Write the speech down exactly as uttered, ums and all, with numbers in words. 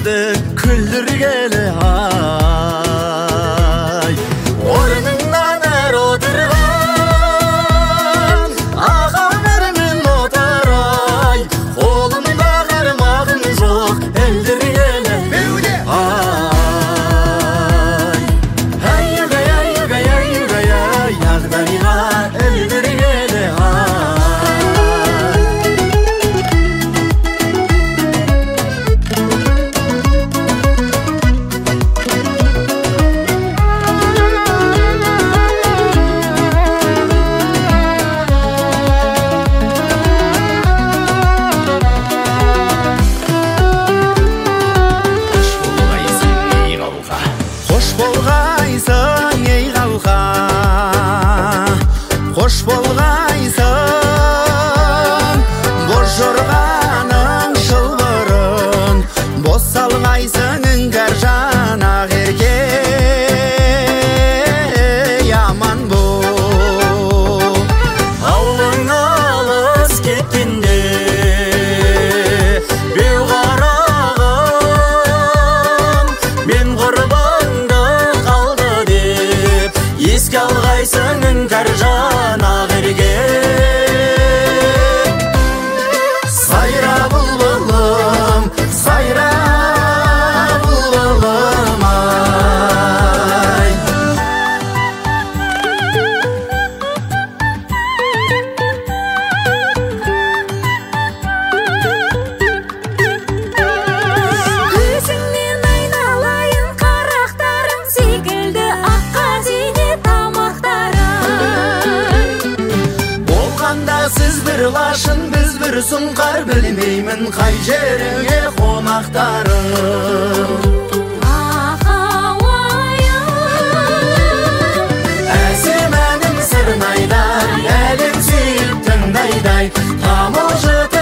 күңілді күлдіргелі ай. Орныңнан әр отырған ағамырмен отырай, қолымда қармағым жоқ әлдіргелі ай. Әйюгай, әйюгай, әйюгай, ай, ағдайға әлдіргелі ай. Қош болғайсың ей қалқа, қош болғайсың, боз жорғаның шылбырын бос салғайсың іңкәр жанақ еркек аман бол. Ауылың алыс кеткенде беу қарағым, мен құрбанды қалды деп еске алғайсың іңкәр жанақ еркек. Сайра бұлбұлым, сайра бұлбұлым ай. Өзіңнен айналайын қарақтарым секілді аққа зейнет тамақтарым. Болғанда сіз бір лашын, біз бір сұңқар, білмеймін қай жеріңе қонақтарым. Ақауайым, Әсем әнім сырнайдай, әлем сүйіп тыңдайдай, тамылжытып